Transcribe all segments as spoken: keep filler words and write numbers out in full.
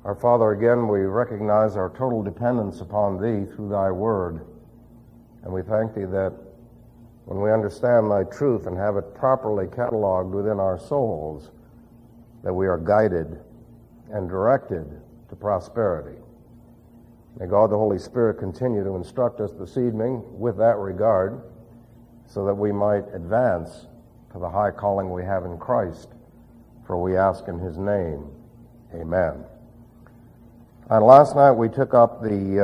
Our Father, again, we recognize our total dependence upon Thee through Thy Word. And we thank Thee that when we understand Thy truth and have it properly cataloged within our souls, that we are guided and directed to prosperity. May God the Holy Spirit continue to instruct us this evening with that regard, so that we might advance to the high calling we have in Christ, for we ask in His name. Amen. And last night we took up the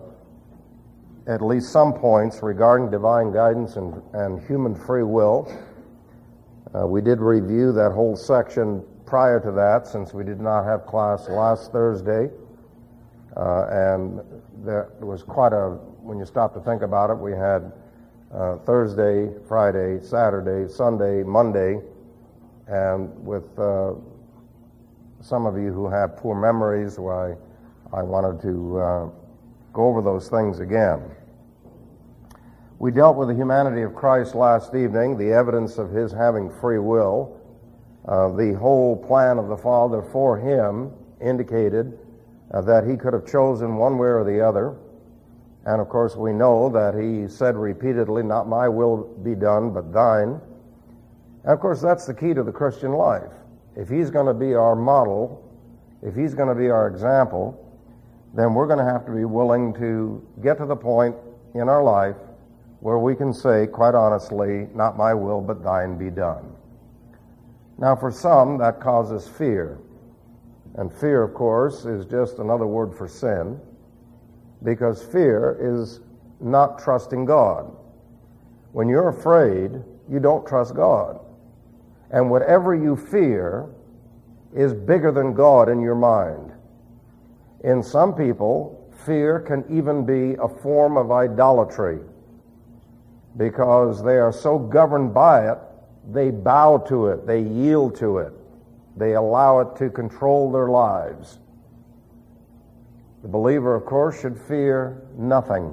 uh, at least some points regarding divine guidance and, and human free will. Uh, we did review that whole section prior to that, since we did not have class last Thursday. Uh, and there was quite a, when you stop to think about it, we had uh, Thursday, Friday, Saturday, Sunday, Monday, and with uh, some of you who have poor memories, why I wanted to uh, go over those things again. We dealt with the humanity of Christ last evening, the evidence of His having free will. Uh, the whole plan of the Father for Him indicated uh, that He could have chosen one way or the other. And of course we know that He said repeatedly, "Not my will be done, but thine." And of course that's the key to the Christian life. If He's going to be our model, if He's going to be our example, then we're going to have to be willing to get to the point in our life where we can say, quite honestly, "Not my will, but thine be done." Now, for some, that causes fear. And fear, of course, is just another word for sin, because fear is not trusting God. When you're afraid, you don't trust God. And whatever you fear is bigger than God in your mind. In some people, fear can even be a form of idolatry, because they are so governed by it, they bow to it, they yield to it, they allow it to control their lives. The believer, of course, should fear nothing.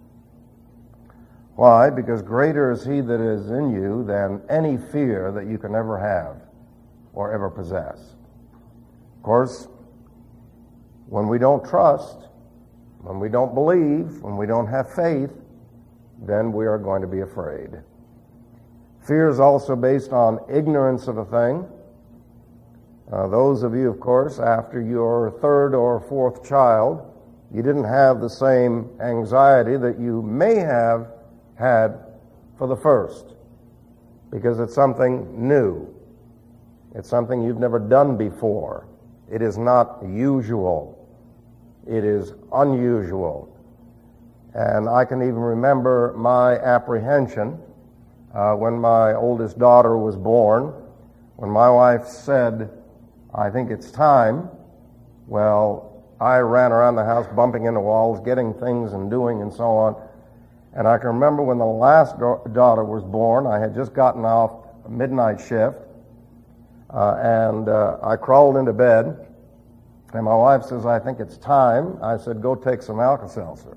Why? Because greater is He that is in you than any fear that you can ever have or ever possess. Of course, when we don't trust, when we don't believe, when we don't have faith, then we are going to be afraid. Fear is also based on ignorance of a thing. Uh, those of you, of course, after your third or fourth child, you didn't have the same anxiety that you may have had for the first, because it's something new. It's something you've never done before. It is not usual. It is unusual. And I can even remember my apprehension uh, when my oldest daughter was born, when my wife said, "I think it's time." Well, I ran around the house bumping into walls, getting things and doing and so on. And I can remember when the last da- daughter was born, I had just gotten off a midnight shift, uh, and uh, I crawled into bed, and my wife says, "I think it's time." I said, "Go take some Alka-Seltzer."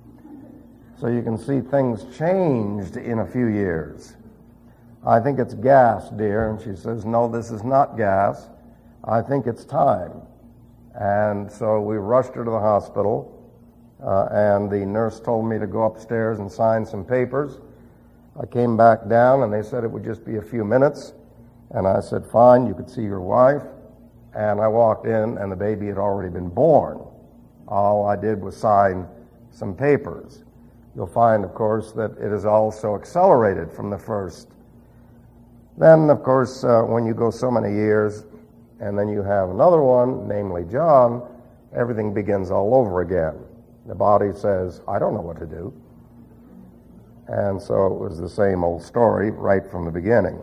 So you can see things changed in a few years. "I think it's gas, dear." And she says, "No, this is not gas. I think it's time." And so we rushed her to the hospital, uh, and the nurse told me to go upstairs and sign some papers. I came back down, and they said it would just be a few minutes. And I said, "Fine, you could see your wife." And I walked in, and the baby had already been born. All I did was sign some papers. You'll find, of course, that it is also accelerated from the first. Then, of course, uh, when you go so many years, and then you have another one, namely John, everything begins all over again. The body says, "I don't know what to do." And so it was the same old story right from the beginning.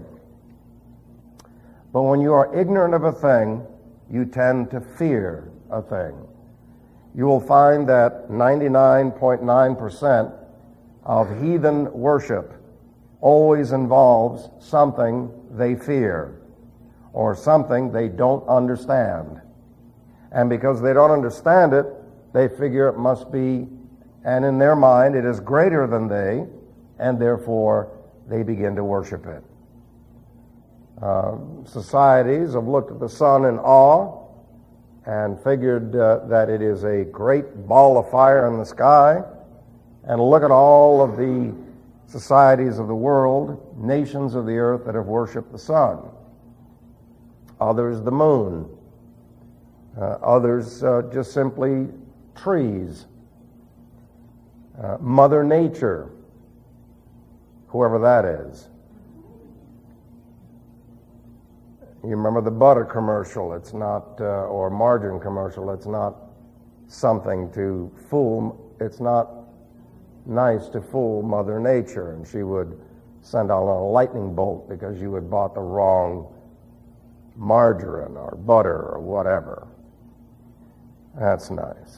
But when you are ignorant of a thing, you tend to fear a thing. You will find that ninety-nine point nine percent of heathen worship always involves something they fear or something they don't understand. And because they don't understand it, they figure it must be, and in their mind it is greater than they, and therefore they begin to worship it. Uh, societies have looked at the sun in awe and figured uh, that it is a great ball of fire in the sky, and look at all of the societies of the world, nations of the earth that have worshipped the sun. Others the moon. Uh, others uh, just simply trees. Uh, Mother Nature, whoever that is. You remember the butter commercial, it's not, uh, or margarine commercial, it's not something to fool, it's not nice to fool Mother Nature, and she would send out a lightning bolt because you had bought the wrong margarine or butter or whatever. That's nice.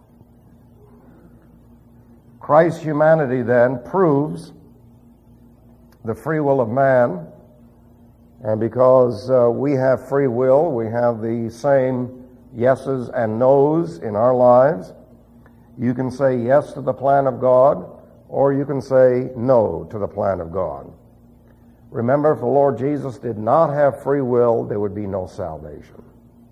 Christ's humanity then proves the free will of man, and because uh, we have free will, we have the same yeses and nos in our lives. You can say yes to the plan of God, or you can say no to the plan of God. Remember, if the Lord Jesus did not have free will, there would be no salvation.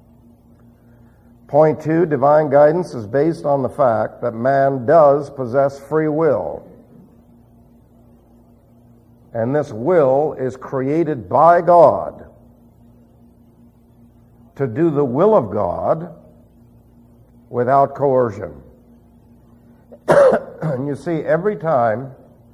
Point two, divine guidance is based on the fact that man does possess free will. And this will is created by God to do the will of God without coercion. And you see, every time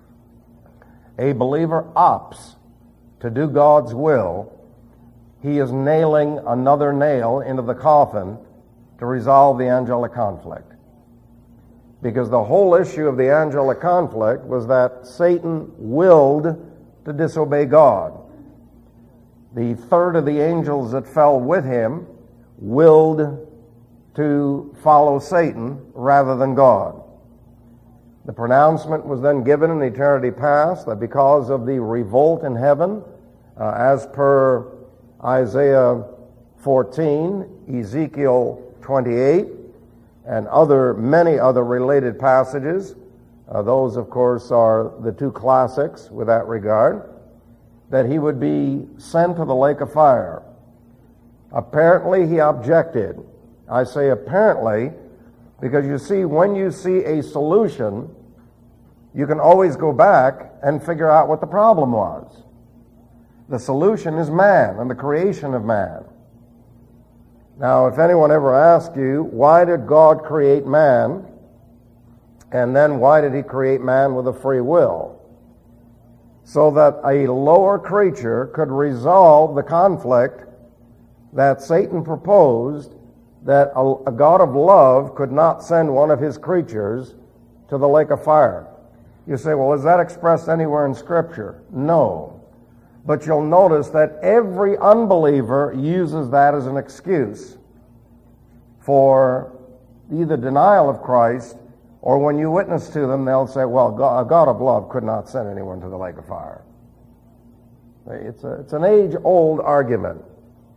a believer opts to do God's will, he is nailing another nail into the coffin to resolve the angelic conflict. Because the whole issue of the angelic conflict was that Satan willed to disobey God. The third of the angels that fell with him willed to follow Satan rather than God. The pronouncement was then given in eternity past that because of the revolt in heaven, uh, as per Isaiah fourteen, Ezekiel twenty-eight, and other many other related passages, uh, those of course are the two classics with that regard, that he would be sent to the lake of fire. Apparently he objected. I say apparently because you see, when you see a solution, you can always go back and figure out what the problem was. The solution is man and the creation of man. Now, if anyone ever asks you, why did God create man? And then why did he create man with a free will? So that a lower creature could resolve the conflict that Satan proposed, that a, a God of love could not send one of his creatures to the lake of fire. You say, well, is that expressed anywhere in Scripture? No. But you'll notice that every unbeliever uses that as an excuse for either denial of Christ, or when you witness to them, they'll say, well, God, a God of love could not send anyone to the lake of fire. It's, a, it's an age-old argument.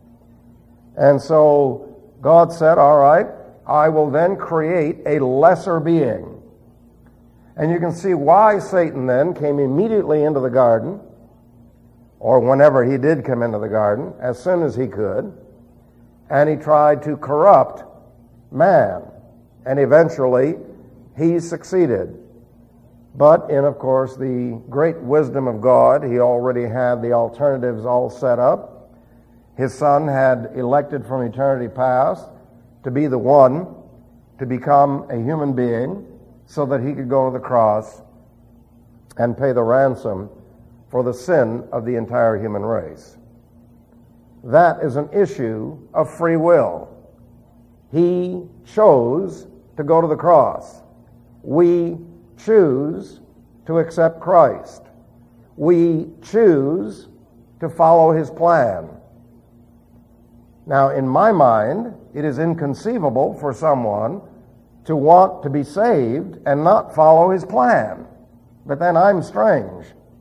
And so God said, all right, I will then create a lesser being. And you can see why Satan then came immediately into the garden, or whenever he did come into the garden, as soon as he could, and he tried to corrupt man. And eventually, he succeeded. But in, of course, the great wisdom of God, he already had the alternatives all set up. His Son had elected from eternity past to be the one to become a human being so that he could go to the cross and pay the ransom for the sin of the entire human race. That is an issue of free will. He chose to go to the cross. We choose to accept Christ. We choose to follow his plan. Now, in my mind, it is inconceivable for someone to want to be saved and not follow his plan. But then I'm strange.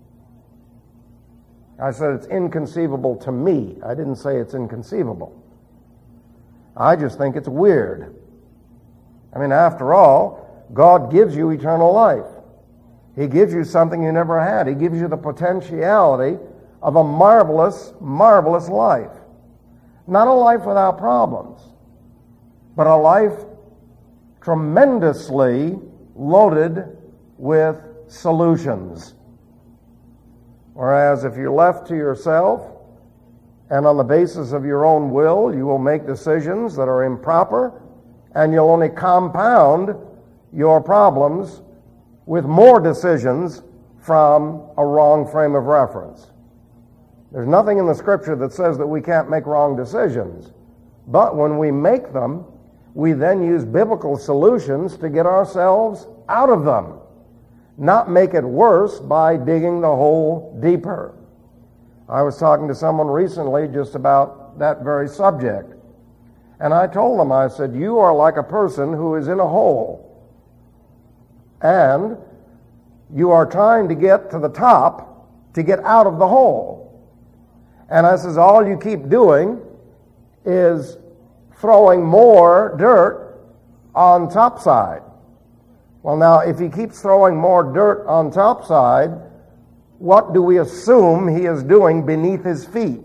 I said it's inconceivable to me. I didn't say it's inconceivable. I just think it's weird. I mean, after all, God gives you eternal life. He gives you something you never had. He gives you the potentiality of a marvelous, marvelous life. Not a life without problems, but a life tremendously loaded with solutions. Whereas if you're left to yourself and on the basis of your own will, you will make decisions that are improper, and you'll only compound your problems with more decisions from a wrong frame of reference. There's nothing in the Scripture that says that we can't make wrong decisions. But when we make them, we then use biblical solutions to get ourselves out of them, not make it worse by digging the hole deeper. I was talking to someone recently just about that very subject. And I told them, I said, you are like a person who is in a hole. And you are trying to get to the top to get out of the hole. And I says, all you keep doing is throwing more dirt on topside. Well, now, if he keeps throwing more dirt on topside, what do we assume he is doing beneath his feet?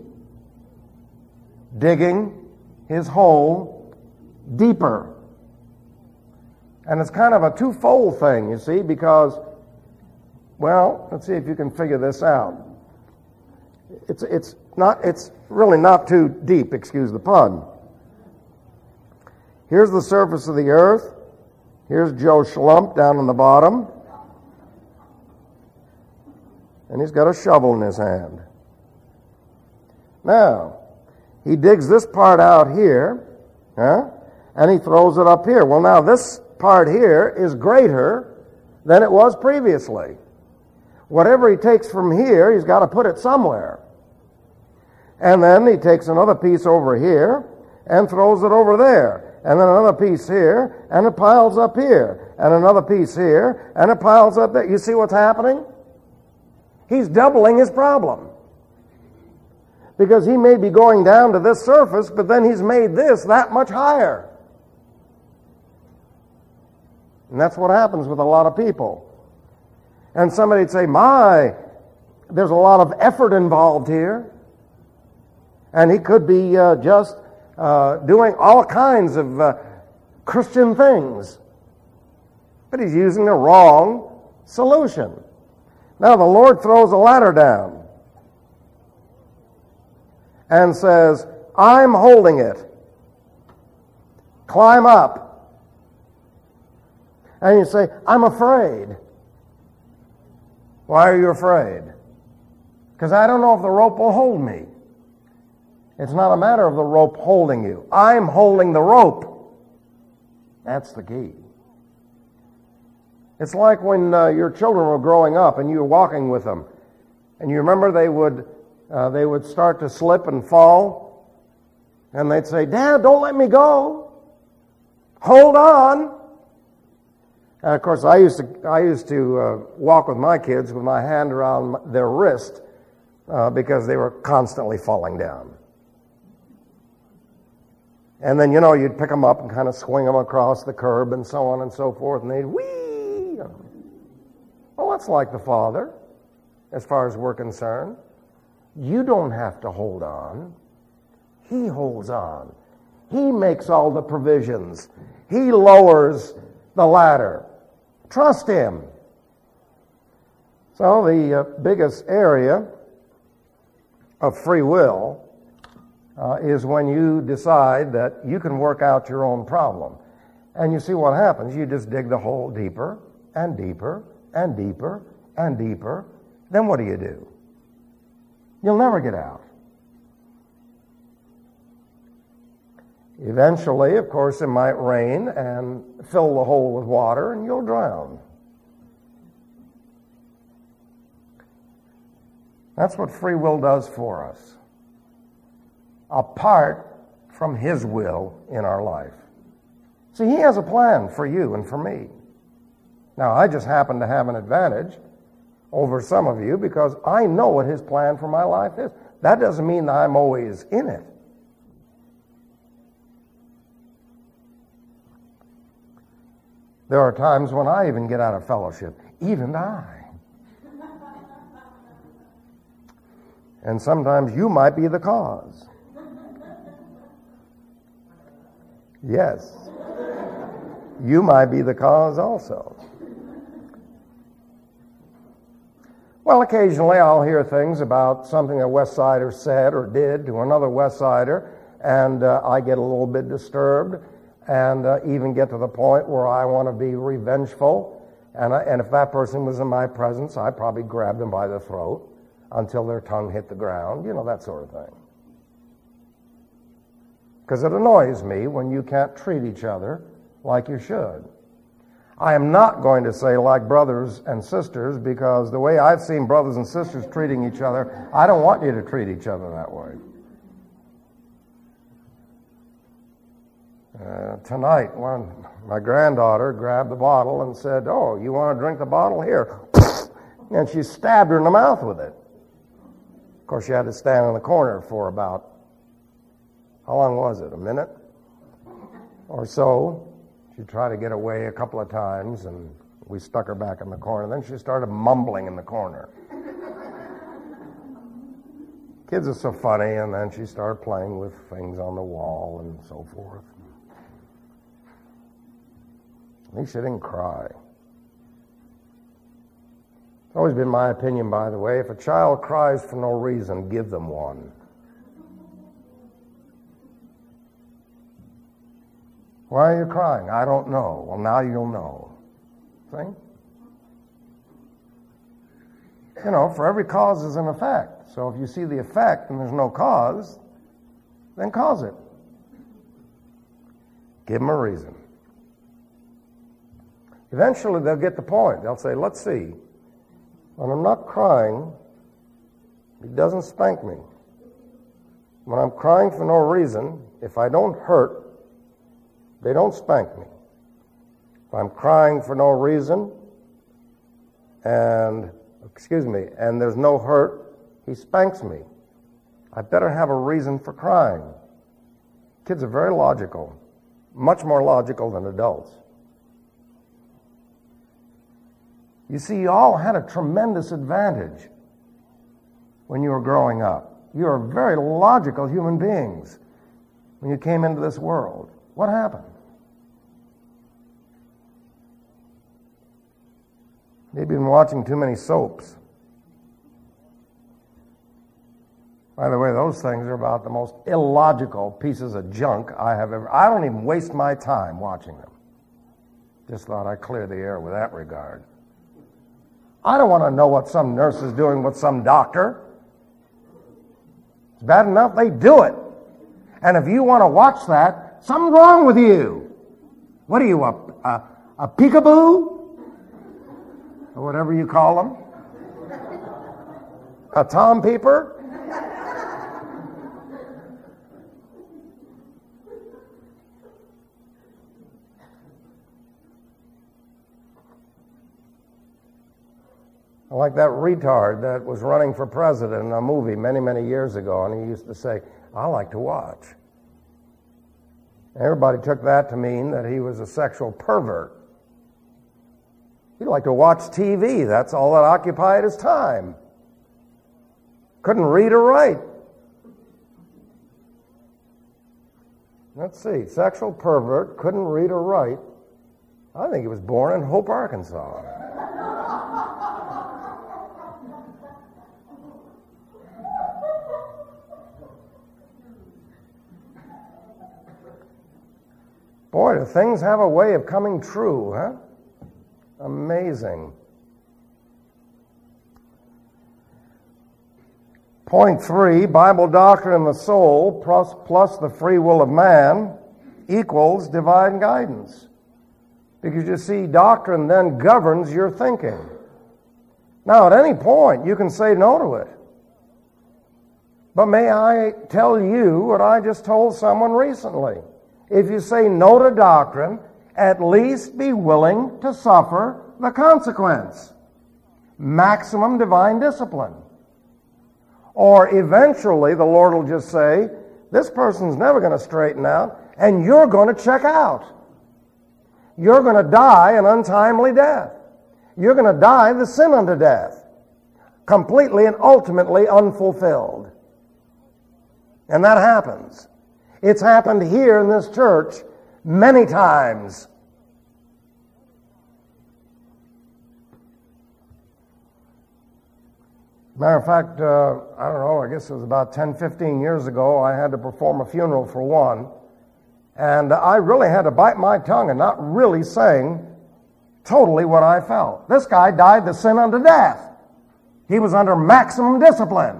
Digging his hole deeper. And it's kind of a twofold thing, you see, because, well, let's see if you can figure this out. It's it's not it's really not too deep, excuse the pun. Here's the surface of the earth. Here's Joe Schlump down on the bottom. And he's got a shovel in his hand. Now, he digs this part out here, huh? And he throws it up here. Well, now this part here is greater than it was previously. Whatever he takes from here, he's got to put it somewhere. And then he takes another piece over here and throws it over there. And then another piece here, and it piles up here. And another piece here, and it piles up there. You see what's happening? He's doubling his problem. Because he may be going down to this surface, but then he's made this that much higher. And that's what happens with a lot of people. And somebody'd say, my, there's a lot of effort involved here. And he could be uh, just uh, doing all kinds of uh, Christian things. But he's using the wrong solution. Now the Lord throws a ladder down and says, I'm holding it. Climb up. And you say, I'm afraid. Why are you afraid? Because I don't know if the rope will hold me. It's not a matter of the rope holding you. I'm holding the rope. That's the key. It's like when uh, your children were growing up and you were walking with them. And you remember they would uh, they would start to slip and fall. And they'd say, Dad, don't let me go. Hold on. And of course, I used to I used to uh, walk with my kids with my hand around their wrist uh, because they were constantly falling down. And then, you know, you'd pick them up and kind of swing them across the curb and so on and so forth, and they'd whee. Well, that's like the Father, as far as we're concerned. You don't have to hold on. He holds on. He makes all the provisions. He lowers the ladder. Trust Him. So the uh, biggest area of free will uh, is when you decide that you can work out your own problem. And you see what happens. You just dig the hole deeper and deeper and deeper and deeper. Then what do you do? You'll never get out. Eventually, of course, it might rain and fill the hole with water and you'll drown. That's what free will does for us, apart from His will in our life. See, He has a plan for you and for me. Now, I just happen to have an advantage over some of you because I know what His plan for my life is. That doesn't mean that I'm always in it. There are times when I even get out of fellowship, even I. And sometimes you might be the cause. Yes. You might be the cause also. Well, occasionally I'll hear things about something a West Sider said or did to another West Sider, and uh, I get a little bit disturbed and uh, even get to the point where I want to be revengeful. And, I, and if that person was in my presence, I'd probably grab them by the throat until their tongue hit the ground, you know, that sort of thing. Because it annoys me when you can't treat each other like you should. I am not going to say like brothers and sisters, because the way I've seen brothers and sisters treating each other, I don't want you to treat each other that way. Uh, tonight, when my granddaughter grabbed the bottle and said, "Oh, you want to drink the bottle? Here." And she stabbed her in the mouth with it. Of course, she had to stand in the corner for about, how long was it, a minute or so? She tried to get away a couple of times, and we stuck her back in the corner. Then she started mumbling in the corner. Kids are so funny, and then she started playing with things on the wall and so forth. At least she didn't cry. It's always been my opinion, by the way, if a child cries for no reason, give them one. Why are you crying? I don't know. Well, now you'll know. See? You know, for every cause is an effect. So if you see the effect and there's no cause, then cause it. Give them a reason. Eventually they'll get the point. They'll say, let's see, when I'm not crying, he doesn't spank me. When I'm crying for no reason, if I don't hurt, they don't spank me. If I'm crying for no reason, and, excuse me, and there's no hurt, he spanks me. I better have a reason for crying. Kids are very logical, much more logical than adults. You see, you all had a tremendous advantage when you were growing up. You were very logical human beings when you came into this world. What happened? Maybe you've been watching too many soaps. By the way, those things are about the most illogical pieces of junk I have ever... I don't even waste my time watching them. Just thought I'd clear the air with that regard. I don't want to know what some nurse is doing with some doctor. It's bad enough they do it. And if you want to watch that, something's wrong with you. What are you, a, a, a peekaboo? Or whatever you call them? A Tom Peeper? Like that retard that was running for president in a movie many, many years ago, and he used to say, I like to watch. Everybody took that to mean that he was a sexual pervert. He liked to watch T V. That's all that occupied his time. Couldn't read or write. Let's see. Sexual pervert, couldn't read or write. I think he was born in Hope, Arkansas. Boy, do things have a way of coming true, huh? Amazing. Point three, Bible doctrine in the soul plus, plus the free will of man equals divine guidance. Because you see, doctrine then governs your thinking. Now, at any point, you can say no to it. But may I tell you what I just told someone recently? If you say no to doctrine, at least be willing to suffer the consequence. Maximum divine discipline. Or eventually the Lord will just say, this person's never going to straighten out, and you're going to check out. You're going to die an untimely death. You're going to die the sin unto death, completely and ultimately unfulfilled. And that happens. It's happened here in this church many times. Matter of fact, uh, I don't know, I guess it was about ten, fifteen years ago, I had to perform a funeral for one, and I really had to bite my tongue and not really saying totally what I felt. This guy died the sin unto death. He was under maximum discipline.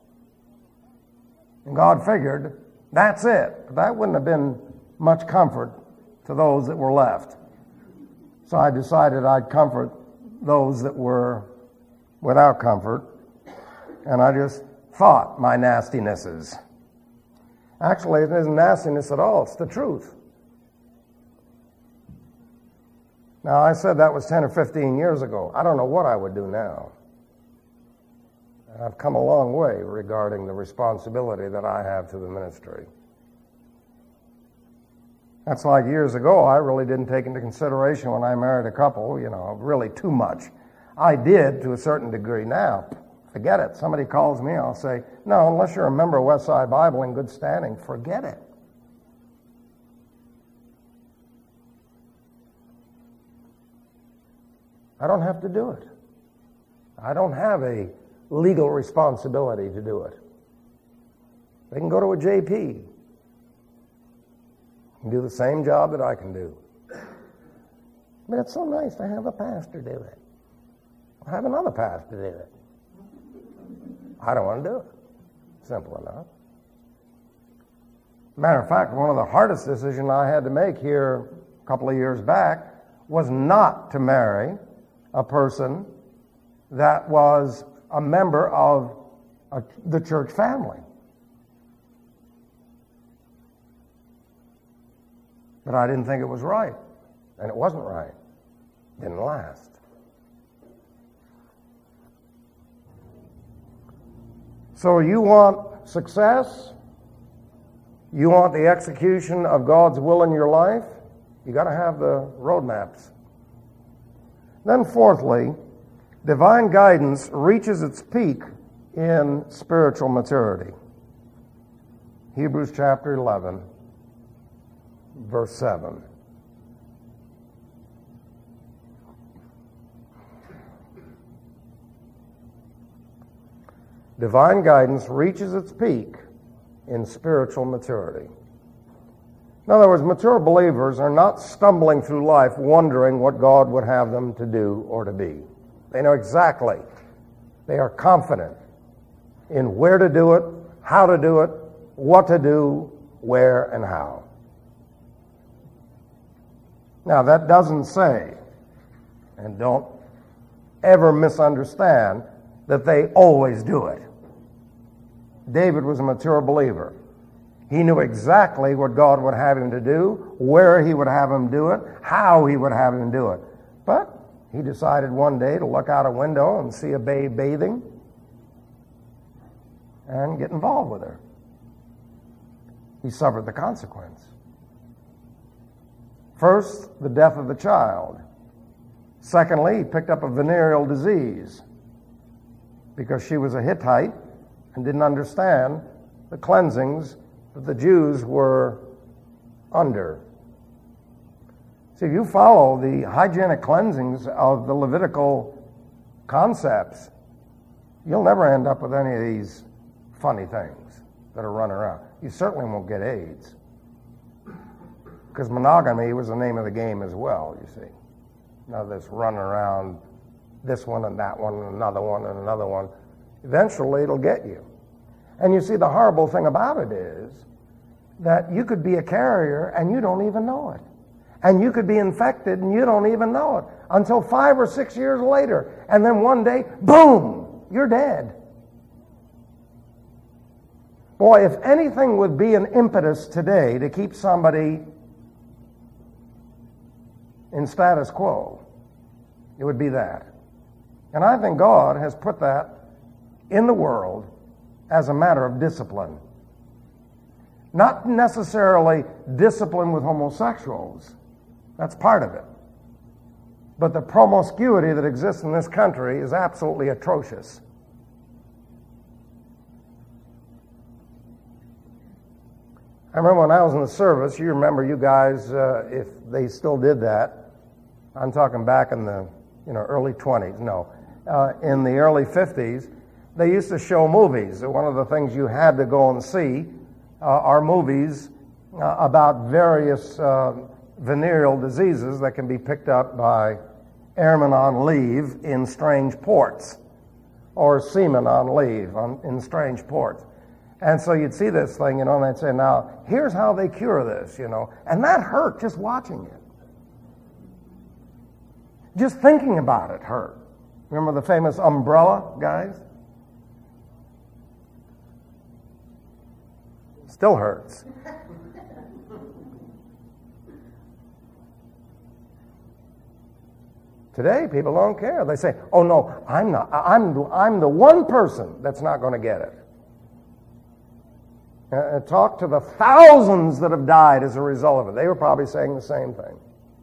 And God figured, that's it. But that wouldn't have been much comfort to those that were left. So I decided I'd comfort those that were without comfort. And I just fought my nastinesses. Actually, it isn't nastiness at all. It's the truth. Now, I said that was ten or fifteen years ago. I don't know what I would do now. I've come a long way regarding the responsibility that I have to the ministry. That's like years ago, I really didn't take into consideration when I married a couple, you know, really too much. I did to a certain degree. Now, forget it. Somebody calls me, I'll say, no, unless you're a member of Westside Bible in good standing, forget it. I don't have to do it. I don't have a legal responsibility to do it. They can go to a J P and do the same job that I can do. But it's so nice to have a pastor do it. I'll have another pastor do it. I don't want to do it. Simple enough. Matter of fact, one of the hardest decisions I had to make here a couple of years back was not to marry a person that was a member of a, the church family. But I didn't think it was right. And it wasn't right. It didn't last. So you want success? You want the execution of God's will in your life? You got to have the roadmaps. Then fourthly, divine guidance reaches its peak in spiritual maturity. Hebrews chapter eleven, verse seven. Divine guidance reaches its peak in spiritual maturity. In other words, mature believers are not stumbling through life wondering what God would have them to do or to be. They know exactly. They are confident in where to do it, how to do it, what to do, where and how. Now, that doesn't say, and don't ever misunderstand, that they always do it. David was a mature believer. He knew exactly what God would have him to do, where he would have him do it, how he would have him do it. But he decided one day to look out a window and see a babe bathing and get involved with her. He suffered the consequence. First, the death of the child. Secondly, he picked up a venereal disease because she was a Hittite and didn't understand the cleansings that the Jews were under. See, if you follow the hygienic cleansings of the Levitical concepts, you'll never end up with any of these funny things that are running around. You certainly won't get AIDS, because monogamy was the name of the game as well, you see. None of this running around, this one and that one and another one and another one. Eventually it'll get you. And you see, the horrible thing about it is that you could be a carrier and you don't even know it. And you could be infected and you don't even know it until five or six years later. And then one day, boom, you're dead. Boy, if anything would be an impetus today to keep somebody in status quo, it would be that. And I think God has put that in the world as a matter of discipline. Not necessarily discipline with homosexuals. That's part of it. But the promiscuity that exists in this country is absolutely atrocious. I remember when I was in the service, you remember you guys, uh, if they still did that, I'm talking back in the you know early twenties, no, uh, in the early fifties, they used to show movies. One of the things you had to go and see uh, are movies uh, about various uh, venereal diseases that can be picked up by airmen on leave in strange ports, or seamen on leave on, in strange ports. And so you'd see this thing, you know, and they'd say, now, here's how they cure this, you know. And that hurt just watching it. Just thinking about it hurt. Remember the famous umbrella, guys? Still hurts. Today, people don't care. They say, oh, no, I'm not. I'm, I'm the one person that's not going to get it. Uh, talk to the thousands that have died as a result of it. They were probably saying the same thing.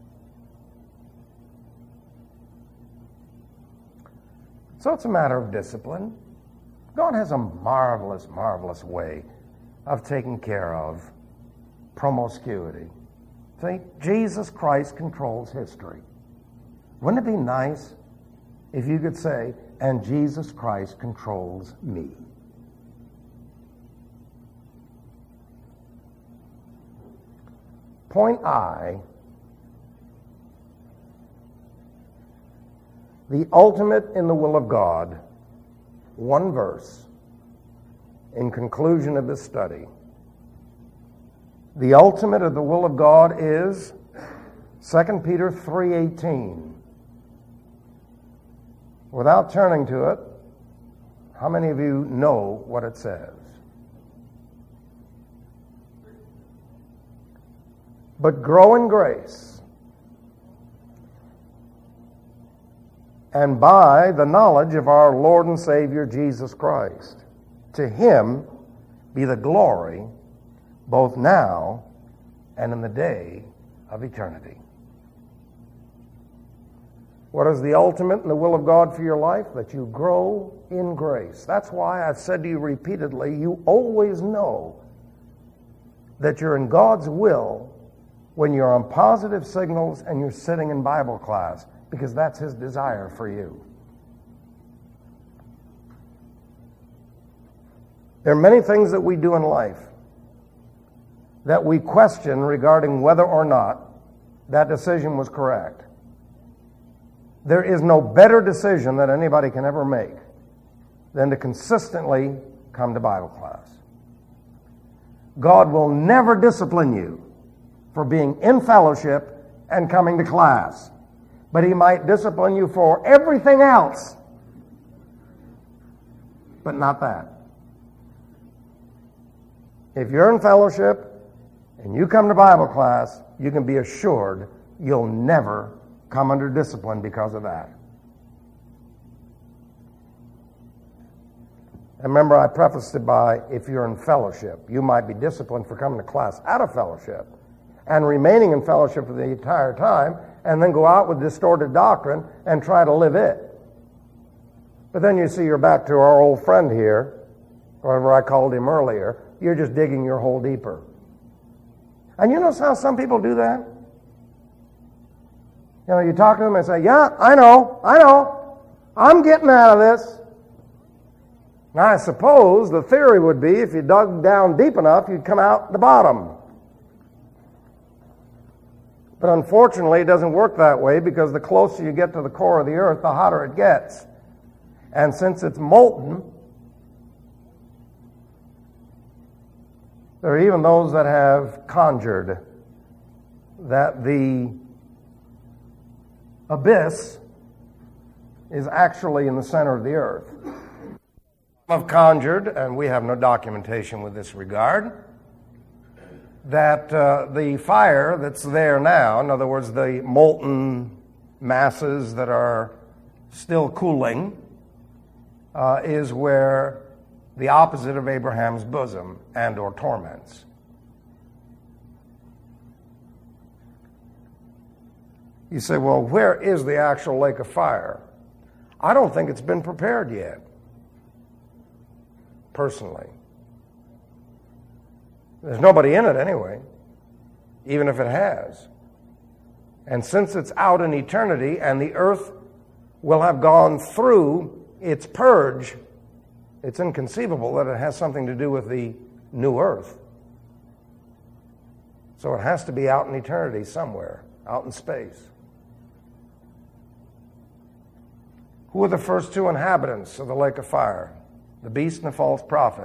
So it's a matter of discipline. God has a marvelous, marvelous way of taking care of promiscuity. See, Jesus Christ controls history. Wouldn't it be nice if you could say, and Jesus Christ controls me? Point I, the ultimate in the will of God, one verse in conclusion of this study. The ultimate of the will of God is Second Peter three eighteen. Without turning to it, how many of you know what it says? But grow in grace, and by the knowledge of our Lord and Savior Jesus Christ. To him be the glory both now and in the day of eternity. What is the ultimate in the will of God for your life? That you grow in grace. That's why I've said to you repeatedly, you always know that you're in God's will when you're on positive signals and you're sitting in Bible class, because that's his desire for you. There are many things that we do in life that we question regarding whether or not that decision was correct. There is no better decision that anybody can ever make than to consistently come to Bible class. God will never discipline you for being in fellowship and coming to class, but he might discipline you for everything else, but not that. If you're in fellowship and you come to Bible class, you can be assured you'll never come under discipline because of that. And remember, I prefaced it by, if you're in fellowship, you might be disciplined for coming to class out of fellowship and remaining in fellowship for the entire time, and then go out with distorted doctrine and try to live it. But then you see you're back to our old friend here, whatever I called him earlier. You're just digging your hole deeper. And you notice how some people do that? You know, you talk to them and say, yeah, I know, I know. I'm getting out of this. Now, I suppose the theory would be if you dug down deep enough, you'd come out the bottom. But unfortunately, it doesn't work that way, because the closer you get to the core of the earth, the hotter it gets. And since it's molten, there are even those that have conjured that the abyss is actually in the center of the earth. Some have conjured, and we have no documentation with this regard, that uh, the fire that's there now, in other words, the molten masses that are still cooling, uh, is where the opposite of Abraham's bosom and or torments. You say, well, where is the actual lake of fire? I don't think it's been prepared yet, personally. There's nobody in it anyway, even if it has. And since it's out in eternity and the earth will have gone through its purge, it's inconceivable that it has something to do with the new earth. So it has to be out in eternity somewhere, out in space. Who were the first two inhabitants of the lake of fire? The beast and the false prophet.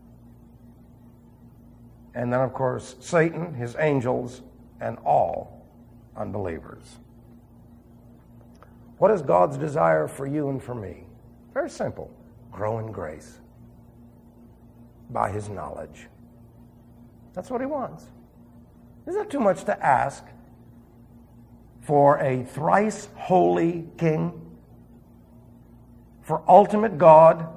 And then, of course, Satan, his angels, and all unbelievers. What is God's desire for you and for me? Very simple. Grow in grace by his knowledge. That's what he wants. Is that too much to ask for a thrice holy king? For ultimate God?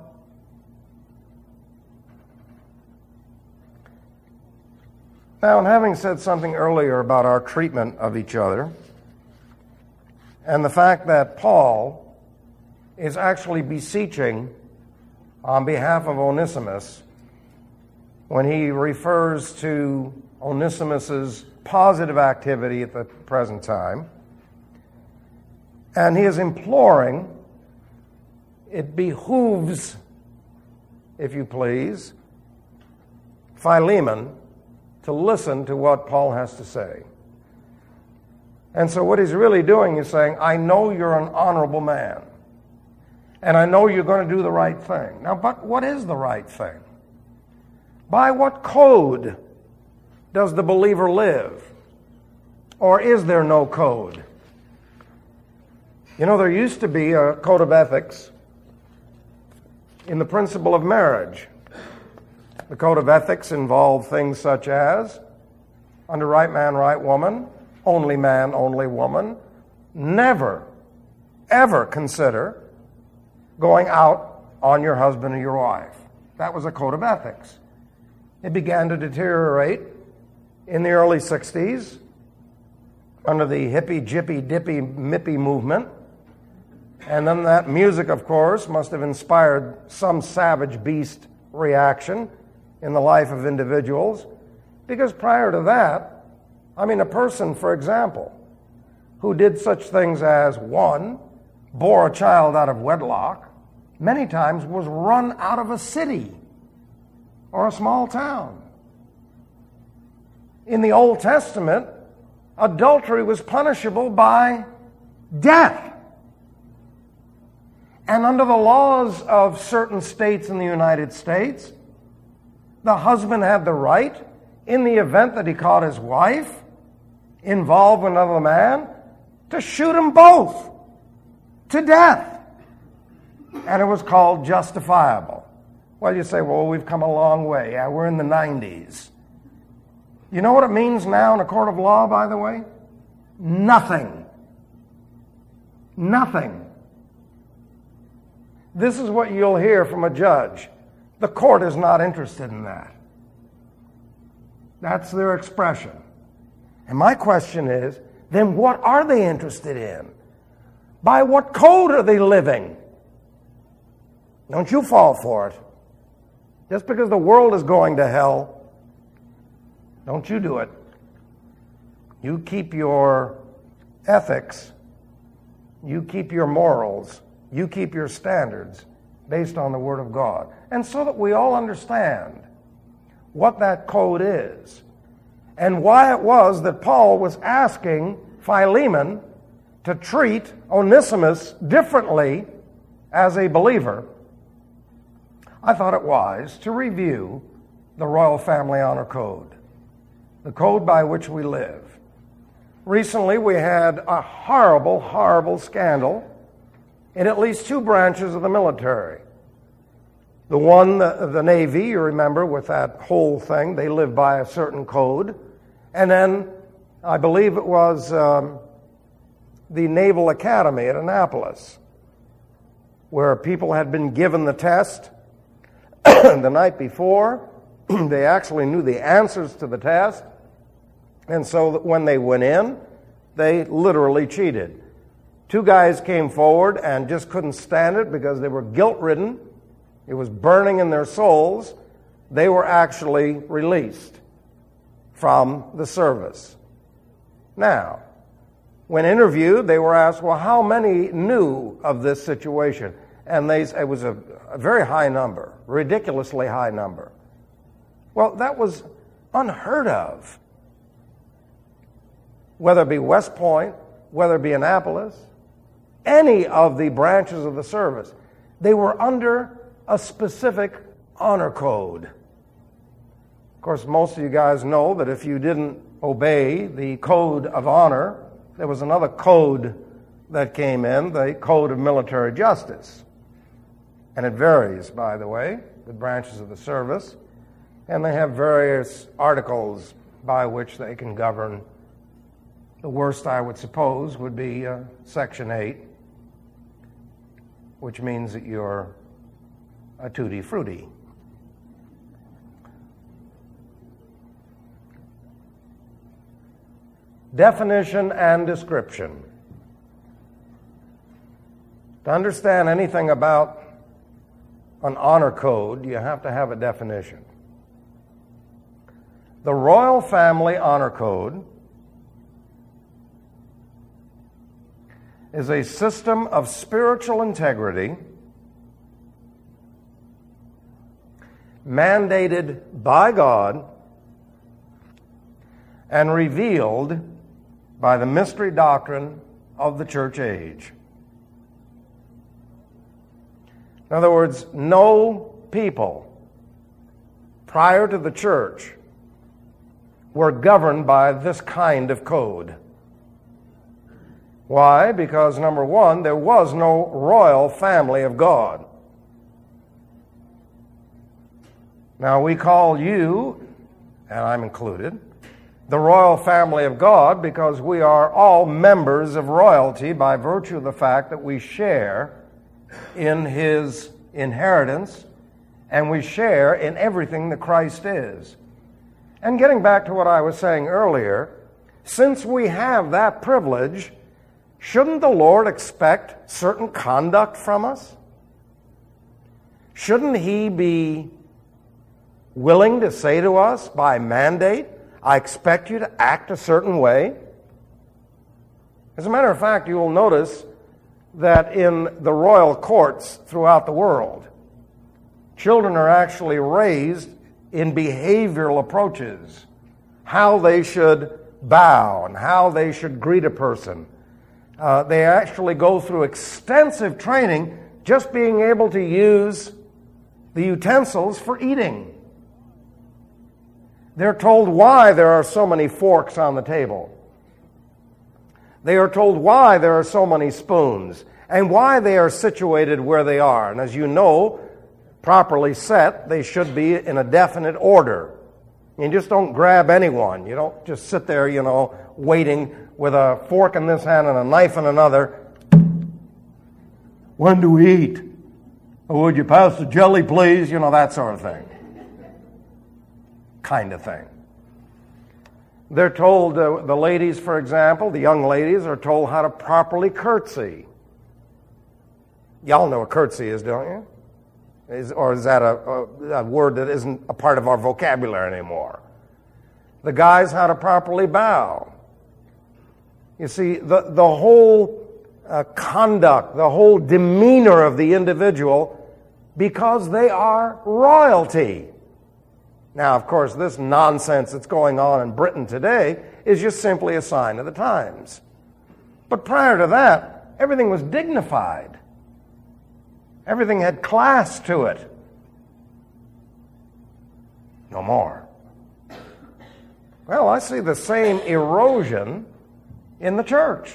Now, in having said something earlier about our treatment of each other, and the fact that Paul is actually beseeching on behalf of Onesimus when he refers to Onesimus's positive activity at the present time, and he is imploring, it behooves, if you please, Philemon to listen to what Paul has to say. And so what he's really doing is saying, I know you're an honorable man, and I know you're going to do the right thing. Now, but what is the right thing? By what code does the believer live? Or is there no code? You know, there used to be a code of ethics in the principle of marriage. The code of ethics involved things such as, under right man, right woman, only man, only woman, never, ever consider going out on your husband or your wife. That was a code of ethics. It began to deteriorate in the early sixties under the hippie, jippy, dippy, mippy movement. And then that music, of course, must have inspired some savage beast reaction in the life of individuals. Because prior to that, I mean, a person, for example, who did such things as, one, bore a child out of wedlock, many times was run out of a city or a small town. In the Old Testament, adultery was punishable by death. And under the laws of certain states in the United States, the husband had the right, in the event that he caught his wife involved with another man, to shoot them both to death. And it was called justifiable. Well, you say, well, we've come a long way. Yeah, we're in the nineties. You know what it means now in a court of law, by the way? Nothing. Nothing. This is what you'll hear from a judge. The court is not interested in that. That's their expression. And my question is, then what are they interested in? By what code are they living? Don't you fall for it. Just because the world is going to hell, don't you do it. You keep your ethics, you keep your morals, you keep your standards based on the Word of God. And so that we all understand what that code is and why it was that Paul was asking Philemon to treat Onesimus differently as a believer, I thought it wise to review the Royal Family Honor Code, the code by which we live. Recently, we had a horrible, horrible scandal in at least two branches of the military. The one, the, the Navy, you remember, with that whole thing, they live by a certain code. And then, I believe it was um, the Naval Academy at Annapolis, where people had been given the test the night before. They actually knew the answers to the test. And so that when they went in, they literally cheated. Two guys came forward and just couldn't stand it because they were guilt-ridden. It was burning in their souls. They were actually released. from the service. Now, when interviewed, they were asked, well, how many knew of this situation? And they, it was a, a very high number, ridiculously high number. Well, that was unheard of. Whether it be West Point, whether it be Annapolis, any of the branches of the service, they were under a specific honor code. Of course, most of you guys know that if you didn't obey the code of honor, there was another code that came in, the Code of Military Justice. And it varies, by the way, the branches of the service. And they have various articles by which they can govern. The worst, I would suppose, would be uh, Section eight, which means that you're a tutti frutti. Definition and description. To understand anything about an honor code, you have to have a definition. The Royal Family Honor Code is a system of spiritual integrity mandated by God and revealed by the mystery doctrine of the church age. In other words, no people prior to the church were governed by this kind of code. Why? Because, number one, there was no royal family of God. Now, we call you, and I'm included, the royal family of God because we are all members of royalty by virtue of the fact that we share in His inheritance and we share in everything that Christ is. And getting back to what I was saying earlier, since we have that privilege, shouldn't the Lord expect certain conduct from us? Shouldn't He be willing to say to us by mandate, I expect you to act a certain way? As a matter of fact, you will notice that in the royal courts throughout the world, children are actually raised in behavioral approaches, how they should bow and how they should greet a person. Uh, they actually go through extensive training just being able to use the utensils for eating. They're told why there are so many forks on the table. They are told why there are so many spoons and why they are situated where they are. And as you know, properly set, they should be in a definite order. You just don't grab anyone. You don't just sit there, you know, waiting with a fork in this hand and a knife in another. When do we eat? Oh, would you pass the jelly, please? You know, that sort of thing. Kind of thing. They're told, uh, the ladies, for example, the young ladies are told how to properly curtsy. Y'all know what curtsy is, don't you? Is, or is that a, a, a word that isn't a part of our vocabulary anymore? The guys, how to properly bow. You see, the, the whole uh, conduct, the whole demeanor of the individual, because they are royalty. Now, of course, this nonsense that's going on in Britain today is just simply a sign of the times. But prior to that, everything was dignified. Everything had class to it. No more. Well, I see the same erosion in the church.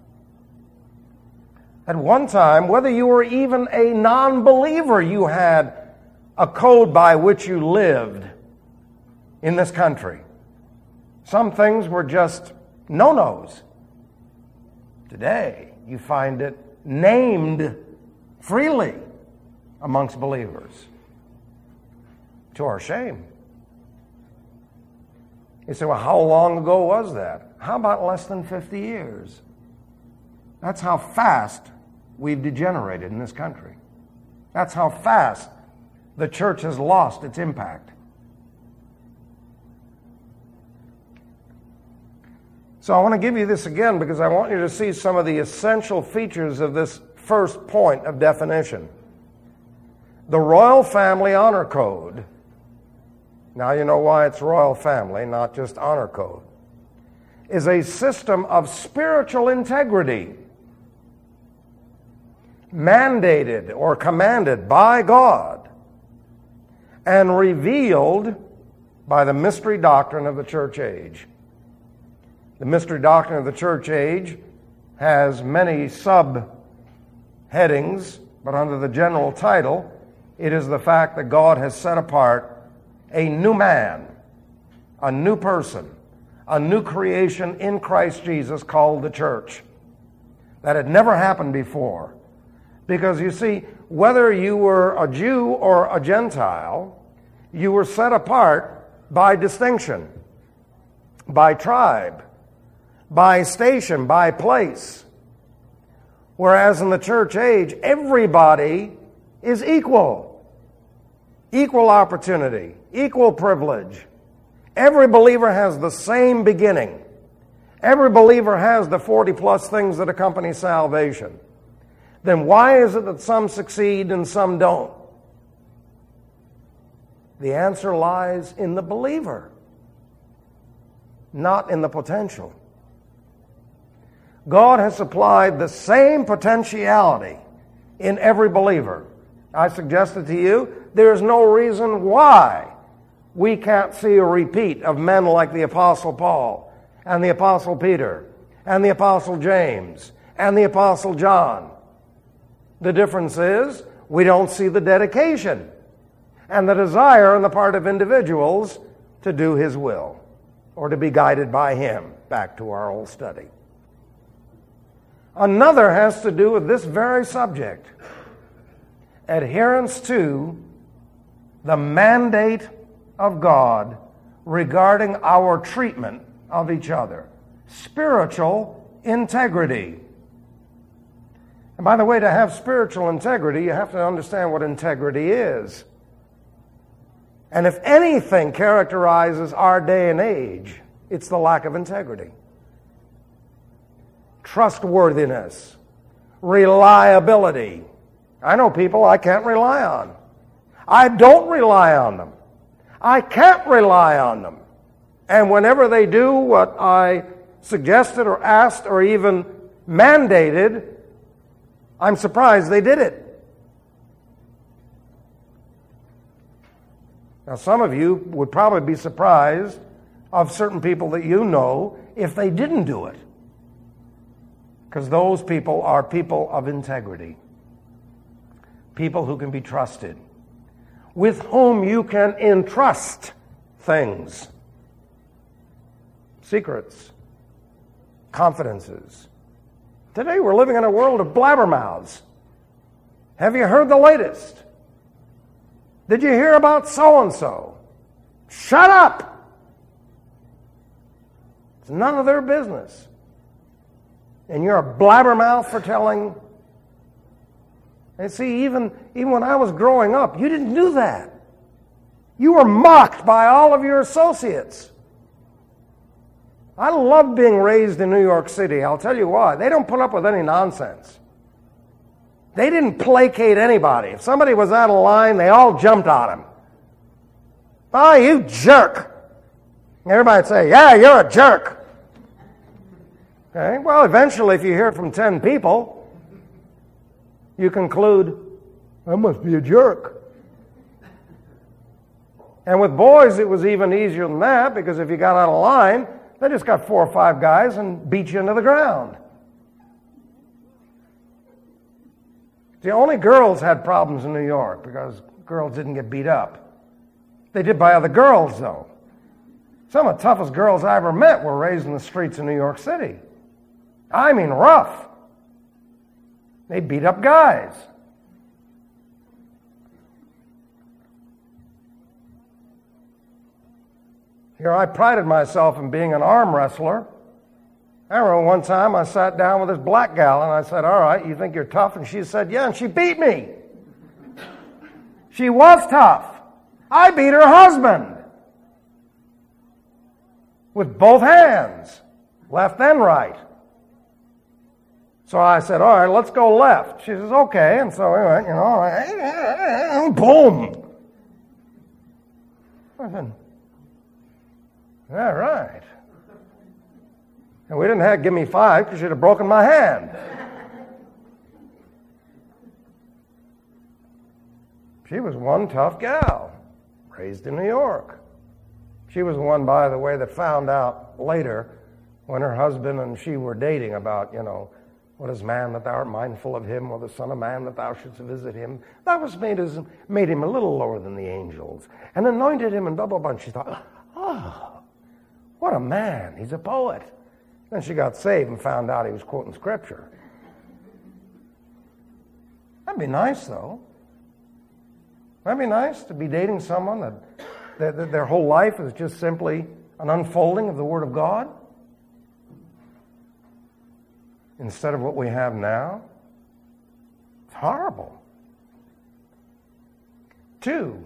At one time, whether you were even a non-believer, you had a code by which you lived in this country. Some things were just no-nos. Today, you find it named freely amongst believers, to our shame. You say, well, how long ago was that? How about less than fifty years? That's how fast we've degenerated in this country. That's how fast the church has lost its impact. So I want to give you this again because I want you to see some of the essential features of this first point of definition. The Royal Family Honor Code. Now you know why it's Royal Family, not just Honor Code. Is a system of spiritual integrity mandated or commanded by God and revealed by the mystery doctrine of the church age. The mystery doctrine of the church age has many sub-headings, but under the general title, it is the fact that God has set apart a new man, a new person, a new creation in Christ Jesus called the church. That had never happened before. Because you see, whether you were a Jew or a Gentile, you were set apart by distinction, by tribe, by station, by place. Whereas in the church age, everybody is equal. Equal opportunity, equal privilege. Every believer has the same beginning. Every believer has the forty plus things that accompany salvation. Then why is it that some succeed and some don't? The answer lies in the believer, not in the potential. God has supplied the same potentiality in every believer. I suggested to you, there is no reason why we can't see a repeat of men like the Apostle Paul and the Apostle Peter and the Apostle James and the Apostle John. The difference is we don't see the dedication and the desire on the part of individuals to do His will or to be guided by Him. Back to our old study. Another has to do with this very subject. Adherence to the mandate of God regarding our treatment of each other. Spiritual integrity. And by the way, to have spiritual integrity, you have to understand what integrity is. And if anything characterizes our day and age, it's the lack of integrity. Trustworthiness, reliability. I know people I can't rely on. I don't rely on them. I can't rely on them. And whenever they do what I suggested or asked or even mandated, I'm surprised they did it. Now, some of you would probably be surprised of certain people that you know if they didn't do it. Because those people are people of integrity. People who can be trusted. With whom you can entrust things. Secrets. Confidences. Today we're living in a world of blabbermouths. Have you heard the latest? Did you hear about so-and-so? Shut up! It's none of their business. And you're a blabbermouth for telling. And see, even, even when I was growing up, you didn't do that. You were mocked by all of your associates. I love being raised in New York City. I'll tell you why. They don't put up with any nonsense. They didn't placate anybody. If somebody was out of line, they all jumped on him. Oh, you jerk. Everybody would say, yeah, you're a jerk. Okay, well, eventually, if you hear from ten people, you conclude, I must be a jerk. And with boys, it was even easier than that, because if you got out of line, they just got four or five guys and beat you into the ground. The only girls had problems in New York, because girls didn't get beat up. They did by other girls, though. Some of the toughest girls I ever met were raised in the streets of New York City. I mean rough. They beat up guys. Here, I prided myself in being an arm wrestler. I remember one time I sat down with this black gal and I said, all right, you think you're tough? And she said, yeah, and she beat me. She was tough. I beat her husband with both hands. left and right. So I said, all right, let's go left. She says, okay. And so we went, you know, boom. I said, all right. And we didn't have to give me five because she'd have broken my hand. She was one tough gal, raised in New York. She was the one, by the way, that found out later when her husband and she were dating about, you know, what is man that thou art mindful of him, or the son of man that thou shouldst visit him? That was made, as, made him a little lower than the angels and anointed him in double bunch. She thought, oh, what a man. He's a poet. Then she got saved and found out he was quoting scripture. That'd be nice, though. That'd be nice to be dating someone that, that, that their whole life is just simply an unfolding of the Word of God instead of what we have now. It's horrible. Two,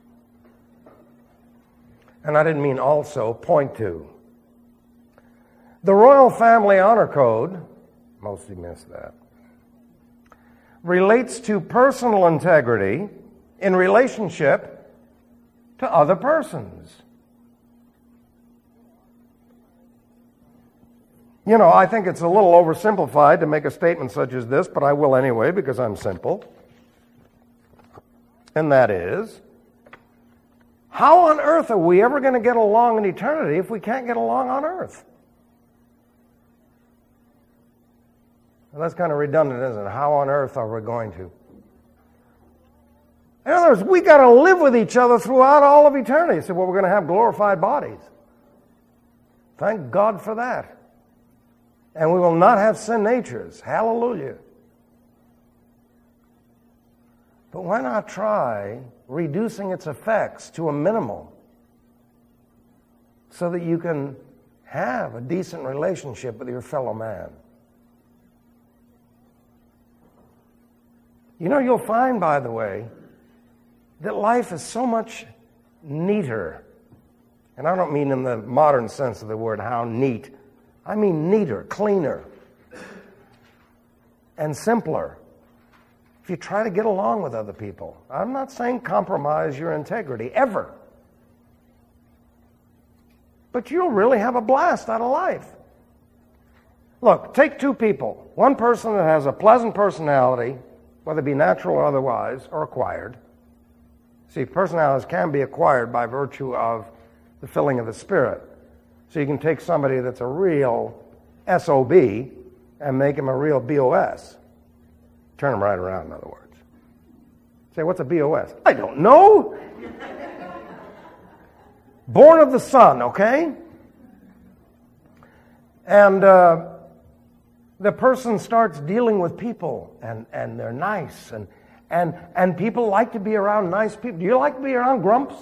and I didn't mean also, point two. The Royal Family Honor Code, most of you missed that, relates to personal integrity in relationship to other persons. You know, I think it's a little oversimplified to make a statement such as this, but I will anyway because I'm simple. And that is, how on earth are we ever going to get along in eternity if we can't get along on earth? Well, that's kind of redundant, isn't it? How on earth are we going to? In other words, we got to live with each other throughout all of eternity. So, well, we're going to have glorified bodies. Thank God for that. And we will not have sin natures. Hallelujah. But why not try reducing its effects to a minimum so that you can have a decent relationship with your fellow man? You know, you'll find, by the way, that life is so much neater. And I don't mean in the modern sense of the word, how neat. I mean neater, cleaner, and simpler. If you try to get along with other people. I'm not saying compromise your integrity, ever. But you'll really have a blast out of life. Look, take two people. One person that has a pleasant personality, whether it be natural or otherwise, or acquired. See, personalities can be acquired by virtue of the filling of the Spirit. So you can take somebody that's a real S O B and make him a real B O S. Turn him right around, in other words. Say, what's a B O S? I don't know. Born of the sun, okay? And uh, the person starts dealing with people, and, and they're nice, and, and, and people like to be around nice people. Do you like to be around grumps?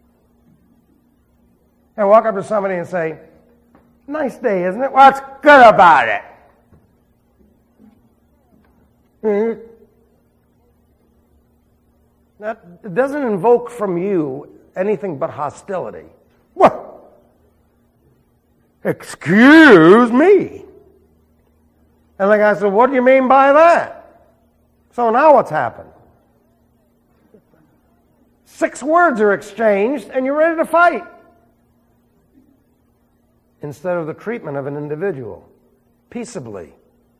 And walk up to somebody and say, nice day, isn't it? What's good about it? Mm-hmm. That doesn't invoke from you anything but hostility. What? Excuse me. And the guy said, what do you mean by that? So now what's happened? Six words are exchanged and you're ready to fight. Instead of the treatment of an individual, peaceably.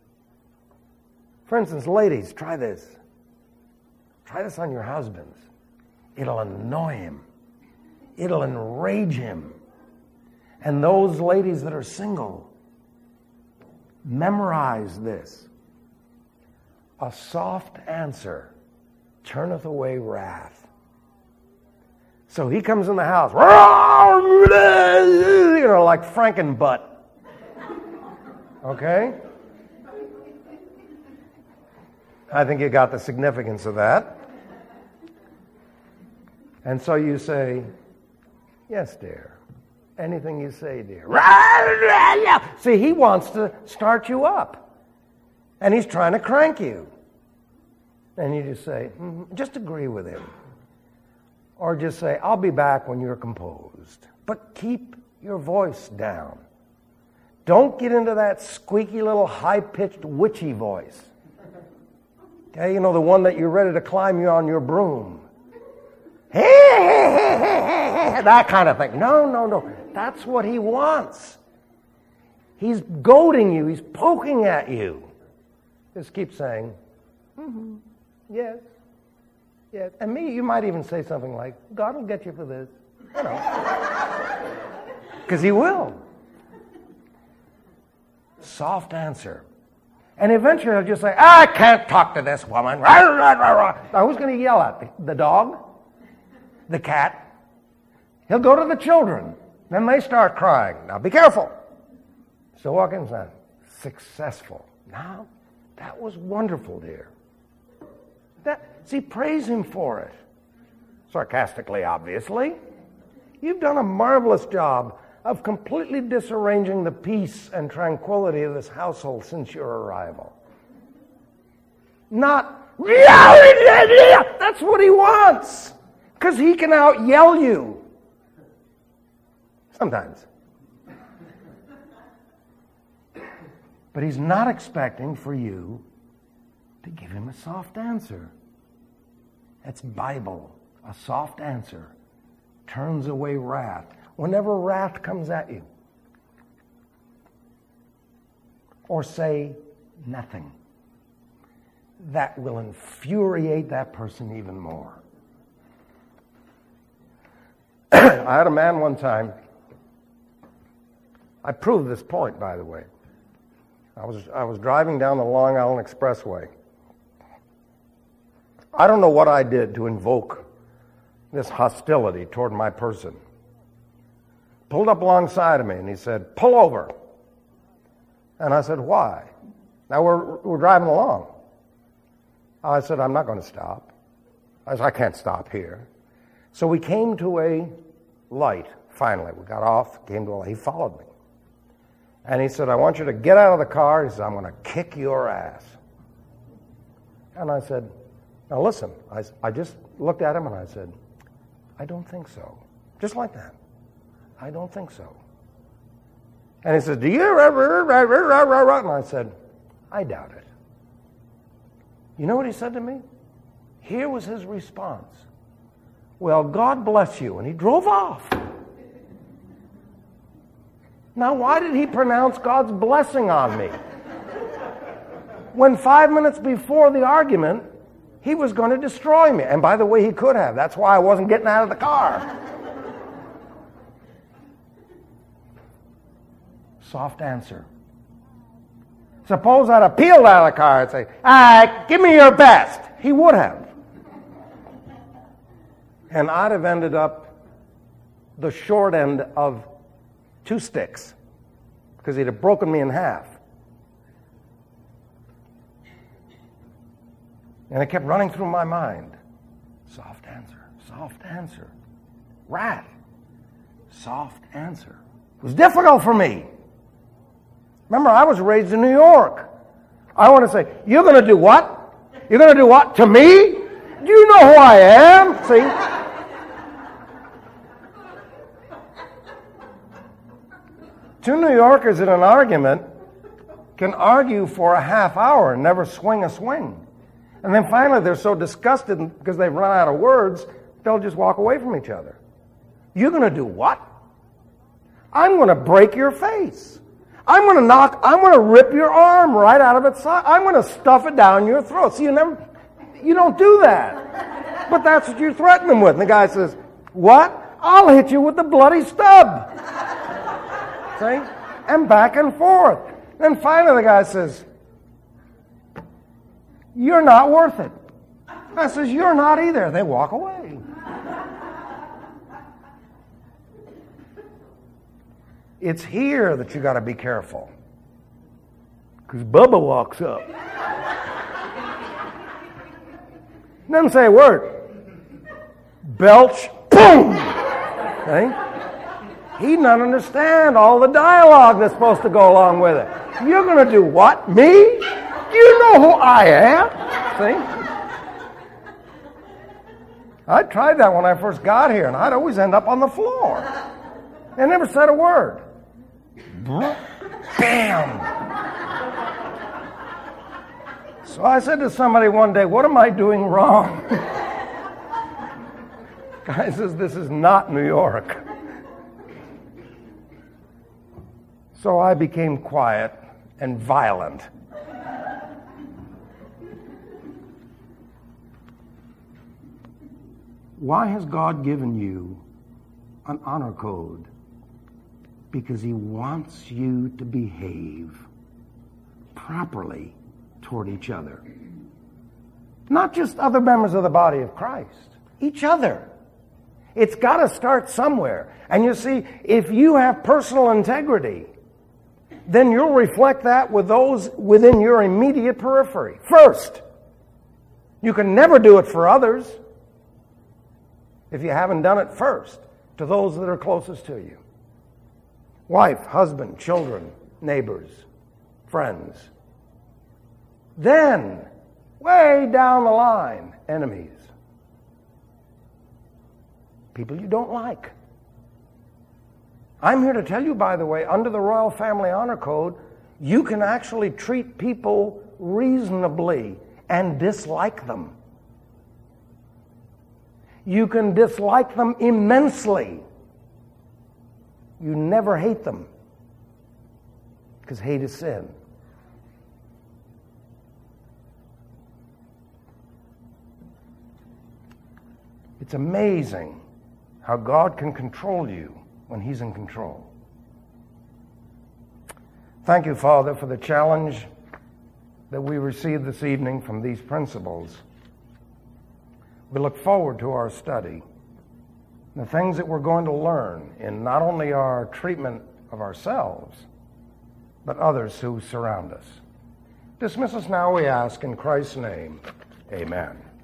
For instance, ladies, try this. Try this on your husbands. It'll annoy him. It'll enrage him. And those ladies that are single, memorize this. A soft answer turneth away wrath. So he comes in the house, you know, like Frankenbutt. Okay? I think you got the significance of that. And so you say, yes, dear. Anything you say, dear. See, he wants to start you up. And he's trying to crank you. And you just say, mm, just agree with him. Or just say, I'll be back when you're composed. But keep your voice down. Don't get into that squeaky little high-pitched witchy voice. Okay, you know, the one that you're ready to climb you on your broom. That kind of thing. No, no, no. That's what he wants. He's goading you. He's poking at you. Just keep saying, mm-hmm, yes, yes. And me, you might even say something like, God will get you for this. You know. Because he will. Soft answer. And eventually he'll just say, I can't talk to this woman. Now who's going to yell at? The, the dog? The cat? He'll go to the children. Then they start crying. Now be careful. So walk inside. Successful. Now, that was wonderful, dear. That, see, praise him for it. Sarcastically, obviously. You've done a marvelous job of completely disarranging the peace and tranquility of this household since your arrival. Not, that's what he wants. Because he can out-yell you. Sometimes. But he's not expecting for you to give him a soft answer. That's Bible. A soft answer turns away wrath. Whenever wrath comes at you, or say nothing, that will infuriate that person even more. I had a man one time, I proved this point, by the way. I was I was driving down the Long Island Expressway. I don't know what I did to invoke this hostility toward my person. Pulled up alongside of me and he said, pull over. And I said, why? Now we're we're driving along. I said, I'm not going to stop. I said, I can't stop here. So we came to a light, finally. We got off, came to a light. He followed me. And he said, I want you to get out of the car. He said, I'm going to kick your ass. And I said, now listen. I, I just looked at him and I said, I don't think so. Just like that. I don't think so. And he said, do you ever? And I said, I doubt it. You know what he said to me? Here was his response. Well, God bless you. And he drove off. Now, why did he pronounce God's blessing on me? When five minutes before the argument, he was going to destroy me. And by the way, he could have. That's why I wasn't getting out of the car. Soft answer. Suppose I'd appealed out of the car and say, ah, give me your best. He would have. And I'd have ended up the short end of two sticks because he'd have broken me in half. And it kept running through my mind. Soft answer, soft answer. Wrath, soft answer. It was difficult for me. Remember, I was raised in New York. I want to say, you're going to do what? You're going to do what? To me? Do you know who I am? See? Two New Yorkers in an argument can argue for a half hour and never swing a swing. And then finally they're so disgusted because they've run out of words, they'll just walk away from each other. You're going to do what? I'm going to break your face. I'm going to knock, I'm going to rip your arm right out of its side. I'm going to stuff it down your throat. So you never, you don't do that. But that's what you threaten them with. And the guy says, what? I'll hit you with the bloody stub. See? And back and forth. Then finally the guy says, you're not worth it. I says, you're not either. They walk away. It's here that you got to be careful. Because Bubba walks up. Doesn't say a word. Belch, boom! Okay? He doesn't understand all the dialogue that's supposed to go along with it. You're going to do what? Me? You know who I am. See? I tried that when I first got here, and I'd always end up on the floor. They never said a word. Bam! So I said to somebody one day, what am I doing wrong? Guy says, this is not New York. So I became quiet and violent. Why has God given you an honor code? Because he wants you to behave properly toward each other. Not just other members of the body of Christ, each other. It's got to start somewhere. And you see, if you have personal integrity, then you'll reflect that with those within your immediate periphery. First, you can never do it for others if you haven't done it first to those that are closest to you. Wife, husband, children, neighbors, friends. Then, way down the line, enemies. People you don't like. I'm here to tell you, by the way, under the Royal Family Honor Code, you can actually treat people reasonably and dislike them. You can dislike them immensely. You never hate them, because hate is sin. It's amazing how God can control you when he's in control. Thank you, Father, for the challenge that we received this evening from these principles. We look forward to our study, the things that we're going to learn in not only our treatment of ourselves, but others who surround us. Dismiss us now, we ask, in Christ's name. Amen.